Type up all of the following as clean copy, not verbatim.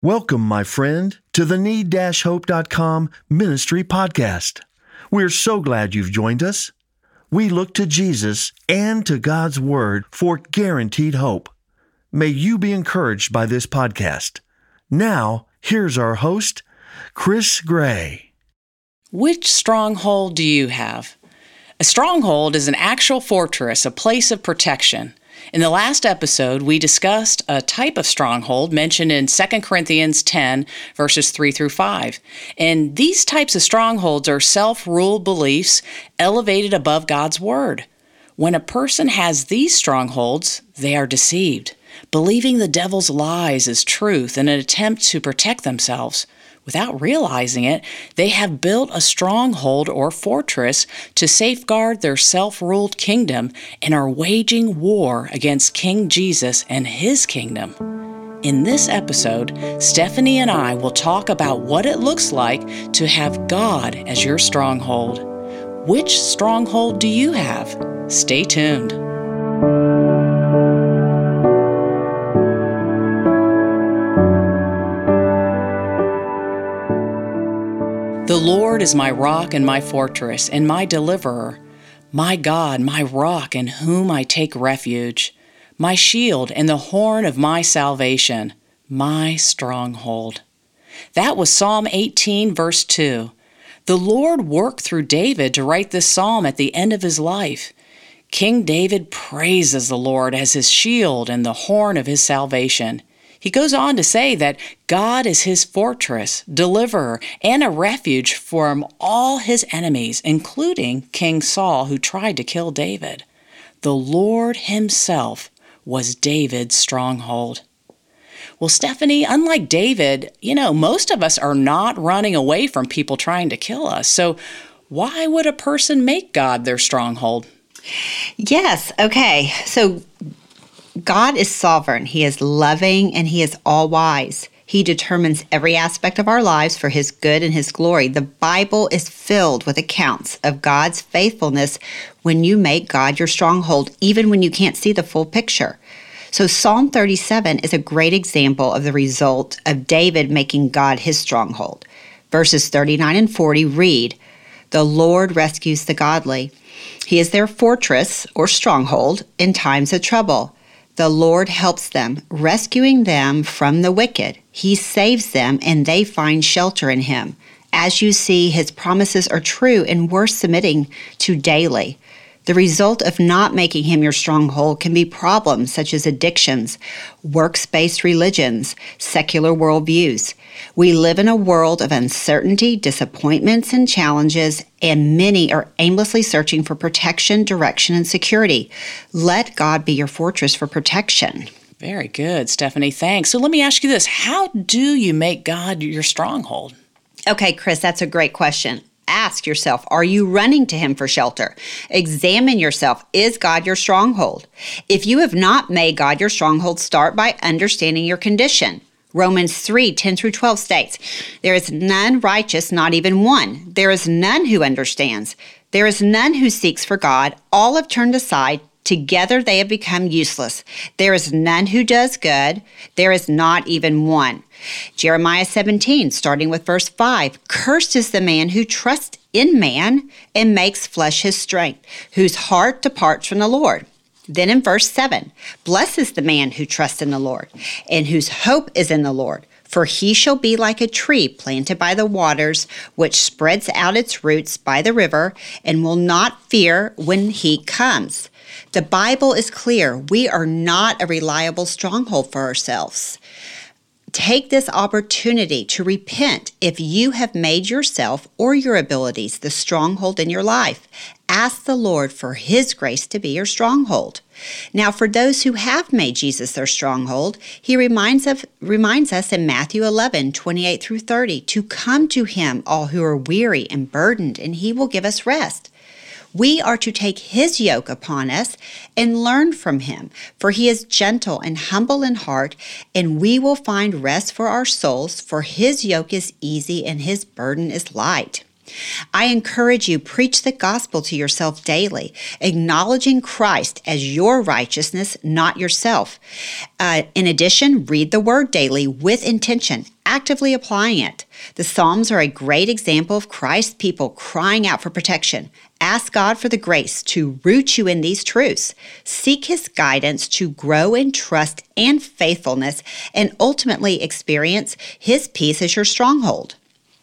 Welcome, my friend, to the Need-Hope.com Ministry Podcast. We're so glad you've joined us. We look to Jesus and to God's Word for guaranteed hope. May you be encouraged by this podcast. Now, here's our host, Chris Gray. Which stronghold do you have? A stronghold is an actual fortress, a place of protection. In the last episode, we discussed a type of stronghold mentioned in 2 Corinthians 10, verses 3 through 5. And these types of strongholds are self-ruled beliefs elevated above God's Word. When a person has these strongholds, they are deceived, believing the devil's lies as truth in an attempt to protect themselves. Without realizing it, they have built a stronghold or fortress to safeguard their self-ruled kingdom and are waging war against King Jesus and his kingdom. In this episode, Stephanie and I will talk about what it looks like to have God as your stronghold. Which stronghold do you have? Stay tuned. The Lord is my rock and my fortress and my deliverer, my God, my rock in whom I take refuge, my shield and the horn of my salvation, my stronghold. That was Psalm 18, verse 2. The Lord worked through David to write this psalm at the end of his life. King David praises the Lord as his shield and the horn of his salvation. He goes on to say that God is his fortress, deliverer, and a refuge from all his enemies, including King Saul, who tried to kill David. The Lord himself was David's stronghold. Well, Stephanie, unlike David, most of us are not running away from people trying to kill us. So why would a person make God their stronghold? Yes. Okay. So God is sovereign. He is loving and he is all-wise. He determines every aspect of our lives for his good and his glory. The Bible is filled with accounts of God's faithfulness when you make God your stronghold, even when you can't see the full picture. So Psalm 37 is a great example of the result of David making God his stronghold. Verses 39 and 40 read, "The Lord rescues the godly. He is their fortress or stronghold in times of trouble. The Lord helps them, rescuing them from the wicked. He saves them, and they find shelter in him. As you see, his promises are true and worth submitting to daily. The result of not making him your stronghold can be problems such as addictions, works-based religions, secular worldviews. We live in a world of uncertainty, disappointments, and challenges, and many are aimlessly searching for protection, direction, and security. Let God be your fortress for protection." Very good, Stephanie. Thanks. So let me ask you this. How do you make God your stronghold? Okay, Chris, that's a great question. Ask yourself, are you running to him for shelter? Examine yourself. Is God your stronghold? If you have not made God your stronghold, start by understanding your condition. Romans 3, 10 through 12 states, "There is none righteous, not even one. There is none who understands. There is none who seeks for God. All have turned aside. Together they have become useless. There is none who does good. There is not even one." Jeremiah 17, starting with verse 5, "Cursed is the man who trusts in man and makes flesh his strength, whose heart departs from the Lord." Then in verse 7, "Blessed is the man who trusts in the Lord and whose hope is in the Lord. For he shall be like a tree planted by the waters, which spreads out its roots by the river and will not fear when heat comes." The Bible is clear. We are not a reliable stronghold for ourselves. Take this opportunity to repent if you have made yourself or your abilities the stronghold in your life. Ask the Lord for his grace to be your stronghold. Now, for those who have made Jesus their stronghold, he reminds us in Matthew 11, 28 through 30, to come to him, all who are weary and burdened, and he will give us rest. We are to take his yoke upon us and learn from him, for he is gentle and humble in heart, and we will find rest for our souls, for his yoke is easy and his burden is light. I encourage you, preach the gospel to yourself daily, acknowledging Christ as your righteousness, not yourself. In addition, read the word daily with intention, actively applying it. The Psalms are a great example of Christ's people crying out for protection. Ask God for the grace to root you in these truths. Seek His guidance to grow in trust and faithfulness, and ultimately experience His peace as your stronghold.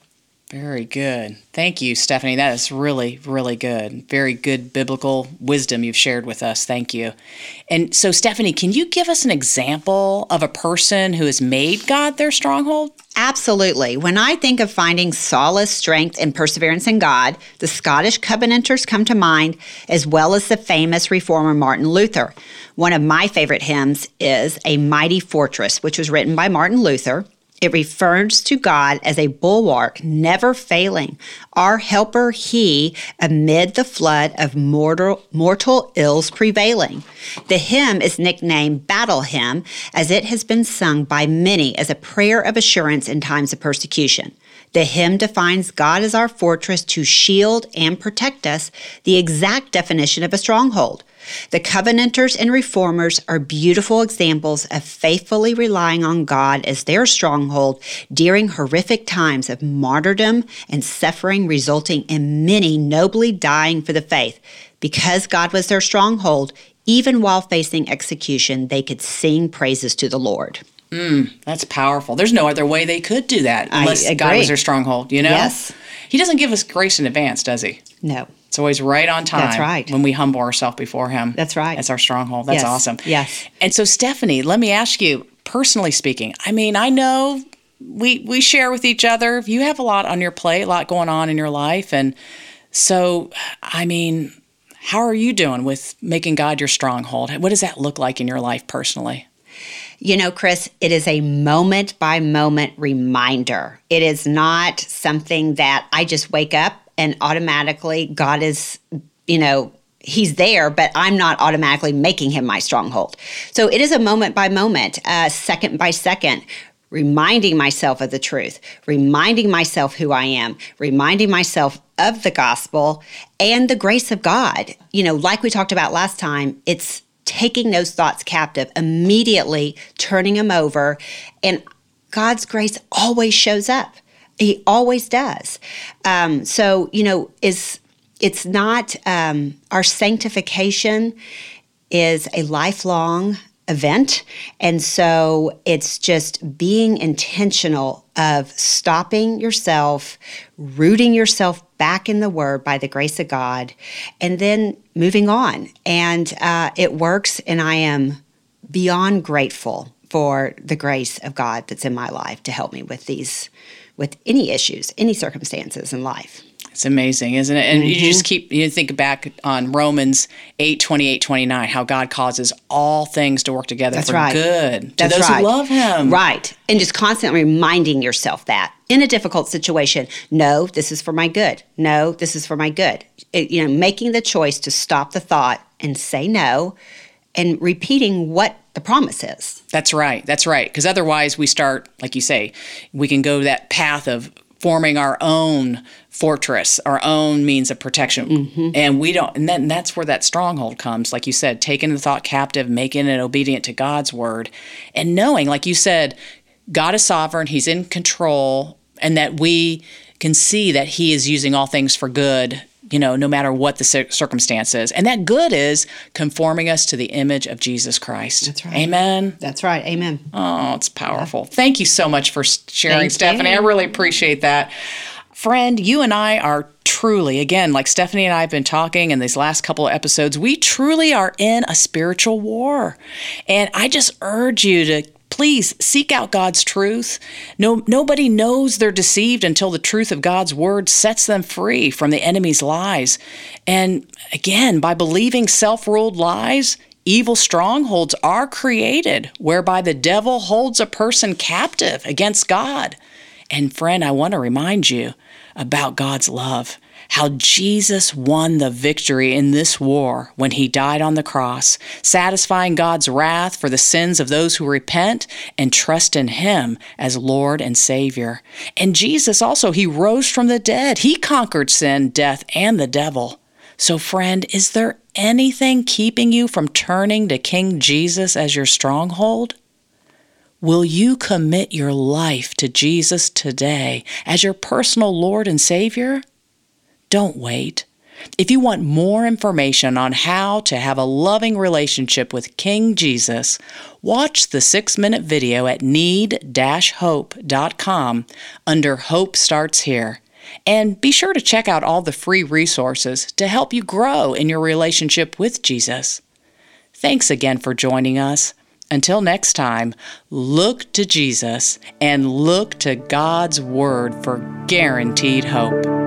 Very good. Thank you, Stephanie. That is really, really good. Very good biblical wisdom you've shared with us. Thank you. And so, Stephanie, can you give us an example of a person who has made God their stronghold? Absolutely. When I think of finding solace, strength, and perseverance in God, the Scottish Covenanters come to mind, as well as the famous reformer Martin Luther. One of my favorite hymns is A Mighty Fortress, which was written by Martin Luther. It refers to God as a bulwark, never failing, our helper He, amid the flood of mortal ills prevailing. The hymn is nicknamed Battle Hymn, as it has been sung by many as a prayer of assurance in times of persecution. The hymn defines God as our fortress to shield and protect us, the exact definition of a stronghold. The Covenanters and Reformers are beautiful examples of faithfully relying on God as their stronghold during horrific times of martyrdom and suffering, resulting in many nobly dying for the faith. Because God was their stronghold, even while facing execution, they could sing praises to the Lord. That's powerful. There's no other way they could do that unless God was their stronghold, you know? Yes. He doesn't give us grace in advance, does He? No. It's always right on time. That's right. When we humble ourselves before Him. That's right. That's our stronghold. That's awesome. Yes. And so, Stephanie, let me ask you, personally speaking, I mean, I know we share with each other. You have a lot on your plate, a lot going on in your life. And so, I mean, how are you doing with making God your stronghold? What does that look like in your life personally? You know, Chris, it is a moment-by-moment reminder. It is not something that I just wake up and automatically God is, He's there, but I'm not automatically making Him my stronghold. So it is a moment-by-moment, second by second, reminding myself of the truth, reminding myself who I am, reminding myself of the gospel and the grace of God. Like we talked about last time, it's taking those thoughts captive, immediately turning them over, and God's grace always shows up. He always does. It's not, our sanctification is a lifelong event. And so it's just being intentional of stopping yourself, rooting yourself back in the Word by the grace of God, and then moving on. And it works, and I am beyond grateful for the grace of God that's in my life to help me with any issues, any circumstances in life. It's amazing, isn't it? And you just think back on Romans 8:28-29, how God causes all things to work together good to those who love Him. Right. And just constantly reminding yourself that in a difficult situation, no, this is for my good. No, this is for my good. Making the choice to stop the thought and say no, and repeating what the promise is. That's right. Because otherwise we start, like you say, we can go that path of forming our own fortress, our own means of protection. And we don't, and then that's where that stronghold comes. Like you said, taking the thought captive, making it obedient to God's word, and knowing, like you said, God is sovereign, He's in control, and that we can see that He is using all things for good, no matter what the circumstances. And that good is conforming us to the image of Jesus Christ. That's right. Amen? That's right. Amen. Oh, it's powerful. Yeah. Thank you so much for sharing, Stephanie. I really appreciate that. Friend, you and I are truly, again, like Stephanie and I have been talking in these last couple of episodes, we truly are in a spiritual war. And I just urge you to please seek out God's truth. Nobody knows they're deceived until the truth of God's word sets them free from the enemy's lies. And again, by believing self-ruled lies, evil strongholds are created whereby the devil holds a person captive against God. And friend, I want to remind you about God's love, how Jesus won the victory in this war when he died on the cross, satisfying God's wrath for the sins of those who repent and trust in him as Lord and Savior. And Jesus also, he rose from the dead. He conquered sin, death, and the devil. So friend, is there anything keeping you from turning to King Jesus as your stronghold? Will you commit your life to Jesus today as your personal Lord and Savior? Don't wait. If you want more information on how to have a loving relationship with King Jesus, watch the 6-minute video at need-hope.com under Hope Starts Here. And be sure to check out all the free resources to help you grow in your relationship with Jesus. Thanks again for joining us. Until next time, look to Jesus and look to God's Word for guaranteed hope.